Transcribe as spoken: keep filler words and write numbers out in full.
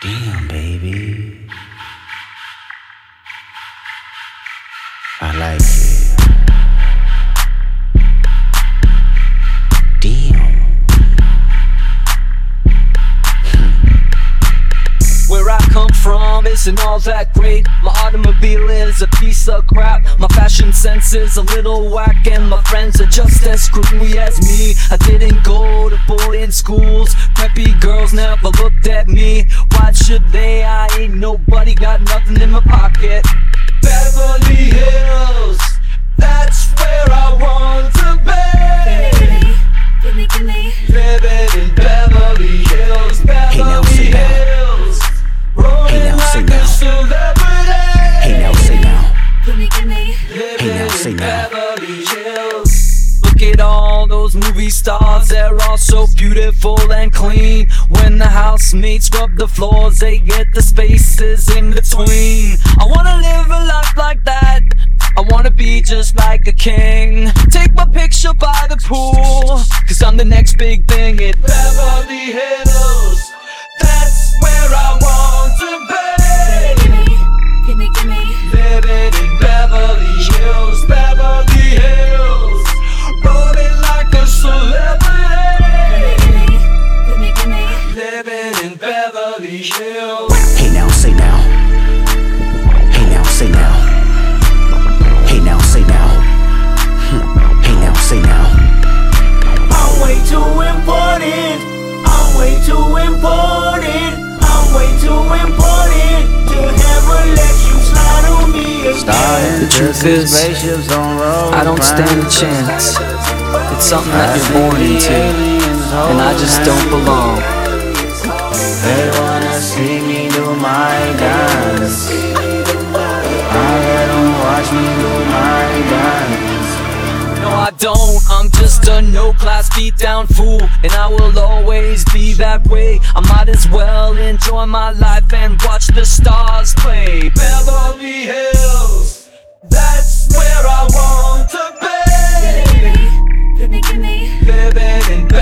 Damn, baby. I like it. Damn. Where I come from isn't all that great. My automobile is a piece of crap. My fashion sense is a little whack, and my friends are just as screwy as me. I didn't go to boarding schools. Preppy girls never looked at me. Why should they? I ain't nobody, got nothing in my pocket. Beverly Hills, that's where I want to be. Gimme, gimme, Living in Beverly Hills, Beverly Hills. Hey now, say now. Hey now, say now. gimme, gimme. Hey now, say now. Beverly Hills. Look at all those movie stars, they're all so beautiful and clean. When the housemates rub the floors, they get the spaces in between. I wanna live a life like that. I wanna be just like a king. Take my picture by the pool, cause I'm the next big thing at Beverly Hills. That's where I want to be. Gimme, gimme, Living in Beverly Hills, Beverly Hills. Rolling like a celebrity. gimme, gimme. Living in Beverly Hills. Hey now, say now. Hey now, say now. Hey now, say now. Hmm. Hey now, say now. I'm way too important. I'm way too important. I'm way too important to ever let you slide on me again. The truth is, I don't stand a chance. It's something that you're born into, and I just don't belong. They wanna see me do my dance. I let them watch me do my dance. No, I don't, I'm just a no-class beat-down fool, and I will always be that way. I might as well enjoy my life and watch the stars play. Beverly Hills, that's where I want to be. Gimme, gimme, Living in